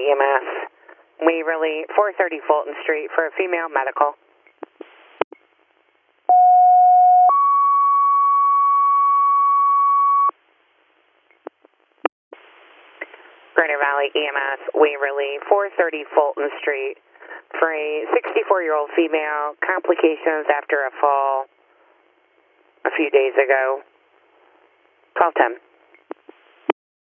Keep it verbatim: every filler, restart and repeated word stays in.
E M S. Waverly, four thirty Fulton Street for a female medical. Greater Valley E M S, Waverly, four thirty Fulton Street for a sixty-four-year-old female, complications after a fall a few days ago. twelve ten.